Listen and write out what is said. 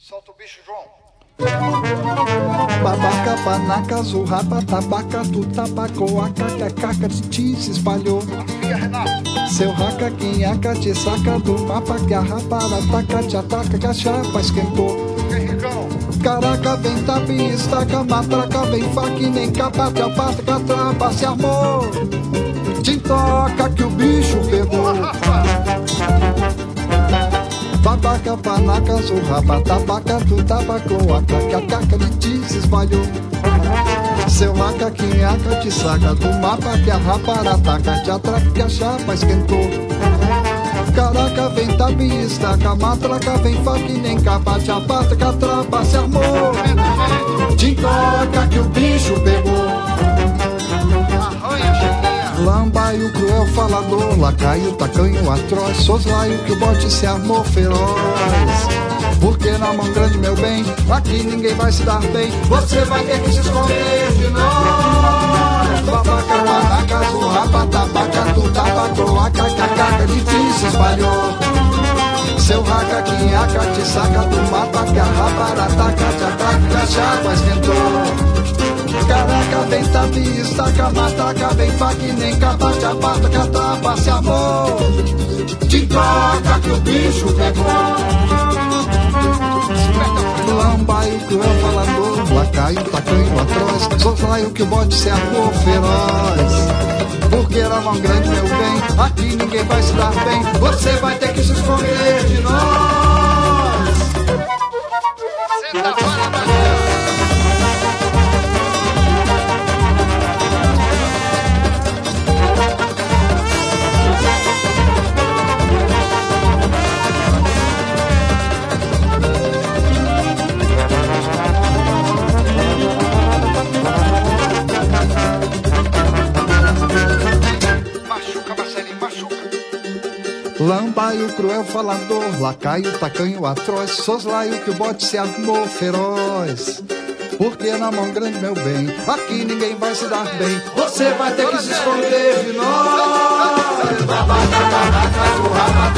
Solta o bicho, João. Babaca, panaca, zurrapa, tabaca, tu tabacou, a caca te se espalhou. Afia, Renato. Seu raca, quinhaca, te saca do mapa, que a rapara ataca, te ataca, que a chapa esquentou. Henricão. Caraca, vem tapa e estaca, matraca, vem faca e nem capa, te apata, que a trapa se armou. Te toca que o bicho pegou. Babaca, panaca, zurraba, tabaca, tu tabacou, a caca de ti se espalhou. Seu raca, quinhaca, te saca do mapa, que a rapara ataca, te atraca, que a chapa esquentou. Caraca, vem tapa e estaca, matraca, vem faca e nem capa, te apata, que a trapa se armou. Te toca que o bicho pegou. Arranha, cheguinha. Lambaio, cruel falador, lacaio, tacanho atroz, soslaio que o bote se armou feroz. Porque na mão grande, meu bem, aqui ninguém vai se dar bem, você vai ter que se esconder de nós. Babaca, panaca, zurrapa, tabaca, tu tabacou, a caca de ti se espalhou. Seu raca, quinhaca, te saca do mapa, que a rapara ataca, te ataca, que a chapa esquentou. Caraca, vem tapa e estaca, mataca, vem faca e nem capa, te aparta, que a trapa se amou. Te toca que o bicho pegou. Lambaio, cruel falador, lacaio, tacanho atroz, soslaio que o bote se armou feroz. Porque era mão grande, meu bem, aqui ninguém vai se dar bem, você vai ter que se esconder de nós. Senta agora, Daniel. Machuca, Marcelinho, machuca. Lambaio, cruel falador, lacaio, tacanho atroz, soslaio que o bote se armou feroz. Porque na mão grande, meu bem, aqui ninguém vai se dar bem, você vai ter que se esconder de nós. Babaca, babaca, zurraba,